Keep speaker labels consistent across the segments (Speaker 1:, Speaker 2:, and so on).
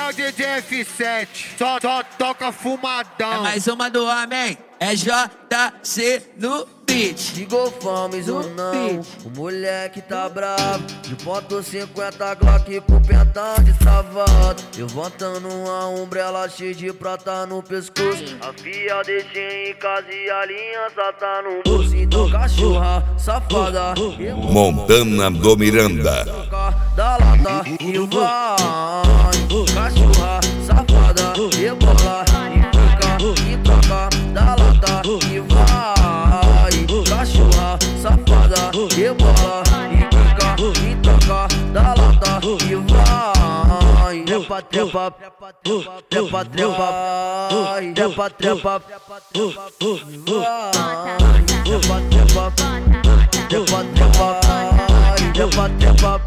Speaker 1: é o DJ F7, só toca fumadão.
Speaker 2: É mais uma do homem, é JC no beat.
Speaker 3: Ligou Fames ou não, o moleque tá bravo. De ponto 50 Glock com pentão destravado. Levantando uma umbrella cheia de prata no pescoço. A fia deixei em casa e a aliança tá no bolso. Então cachorra, safada,
Speaker 4: Montana do Miranda.
Speaker 3: da lata e vai. Cachorra, safada, rebola e toca da lata e vai. Cachorra, safada, rebola e toca da lata e vai. Trepa, trepa, trepa, trepa, trepa, trepa, trepa, trepa, trepa, trepa,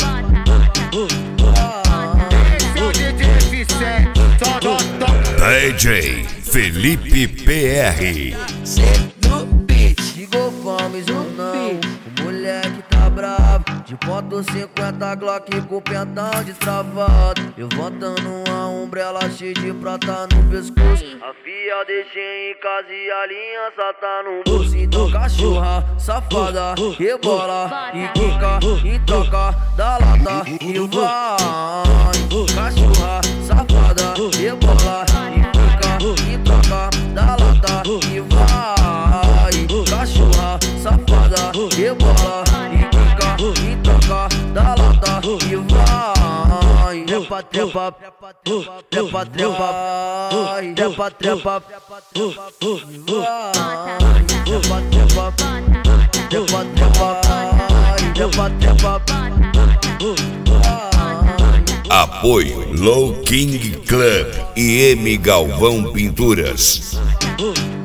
Speaker 1: Esse é o DJ F7, só toca.
Speaker 4: DJ Felipe PR.
Speaker 2: C no beat.
Speaker 3: Ligou Fames ou não, o moleque tá bravo. De ponto 50 Glock com pentão destravado. Levantando uma umbrella cheia de prata no pescoço. A fia deixei em casa e a aliança tá no bolso. Então cachorra, safada, rebola e quica e toca da lata e vai. Cachorra, safada, rebola e toca da lata e vai. Cachorra, safada, rebola e toca da lata e vai. Trepa, trepa, trepa, trepa, trepa, trepa, trepa, trepa, trepa,
Speaker 4: Apoio Low King Club e M Galvão Pinturas.